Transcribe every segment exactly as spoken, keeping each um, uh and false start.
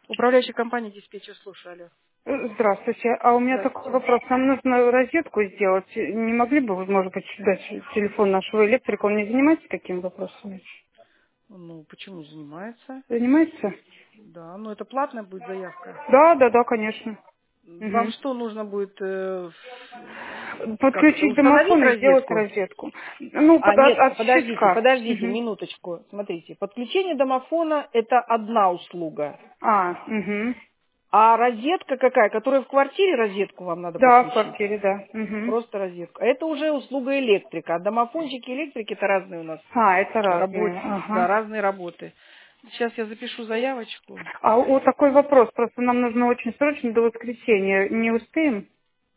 Управляющая компания диспетчер, слушаю, алло. Э, Здравствуйте. А у меня такой Здравствуйте. вопрос. Нам нужно розетку сделать. Не могли бы вы, может быть, дать телефон нашего электрика? Он не занимается такими вопросами? Ну, почему занимается? Занимается? Да, ну это платная будет заявка. Да, да, да, конечно. Вам Мгм. что нужно будет э, в- как это, Подключить установить домофон и сделать розетку? розетку. Ну, А под, от, нет, от подождите, щитка. подождите, Мгм. минуточку. Смотрите, подключение домофона это одна услуга. А, угу. А розетка какая, которая в квартире розетку вам надо Да, в подключить? квартире, да. Мгм. Просто розетку. А это уже услуга электрика. А домофончики и электрики это разные у нас А, это работы. разные. Да, Ага. разные работы. Сейчас я запишу заявочку. А вот такой вопрос. Просто нам нужно очень срочно до воскресенья. Не успеем?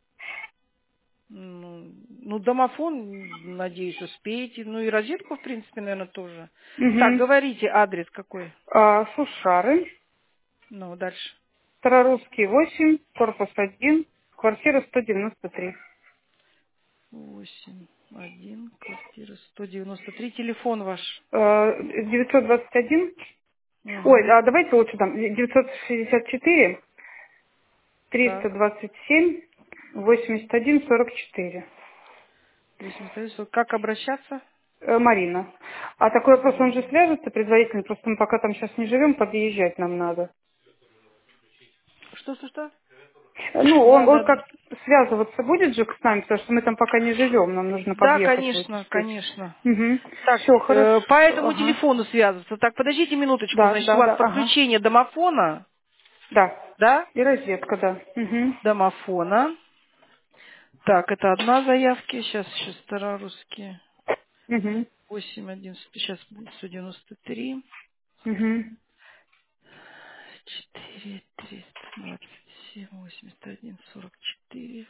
Ну, ну, домофон, надеюсь, успеете. Ну и розетку, в принципе, наверное, тоже. Так, Угу. говорите, адрес какой? А, Сушары. Ну, дальше. Старорусский восемь, корпус один, квартира сто девяносто три. Восемь один, квартира сто девяносто три. Телефон ваш. Э, девятьсот двадцать один. Ой, Угу. а давайте лучше там девятьсот шестьдесят четыре, триста Так. двадцать семь, восемьдесят один сорок четыре. восемьдесят один. Как обращаться? Э, Марина. А такой вопрос, он же Марина. свяжется предварительно, просто мы пока там сейчас не живем, подъезжать нам надо. Что, что, что? Э, Ну, он, Да, он да, да. как связываться будет же с нами, потому что мы там пока не живем, нам нужно Да, подъехать будет конечно, успеть. конечно. Угу. Так, Все, э, по хорошо, этому ага. телефону связываться. Так, подождите минуточку. Да, Значит, у да, вас да, ага. подключение домофона, Да. да? И розетка, да. Угу. Домофона. Так, это одна заявка. Сейчас еще старорусские. Угу. восемь один, сейчас будет сто девяносто три. Угу. четыре триста двадцать семь восемьдесят один сорок четыре.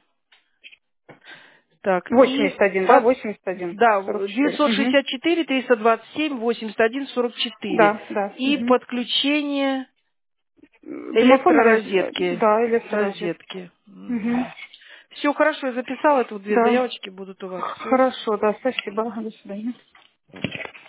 Так, и восемьдесят один, да, под, восемьдесят один, да, сорок четыре. девятьсот Угу. шестьдесят четыре триста двадцать семь восемьдесят один сорок четыре. Да, да. И Угу. подключение Домофон и роз... электророзетки. да, электророзетка. Розетки. Угу. Все хорошо, я записала. Это вот две Да. заявочки будут у вас. Все. Хорошо, да, спасибо. До свидания.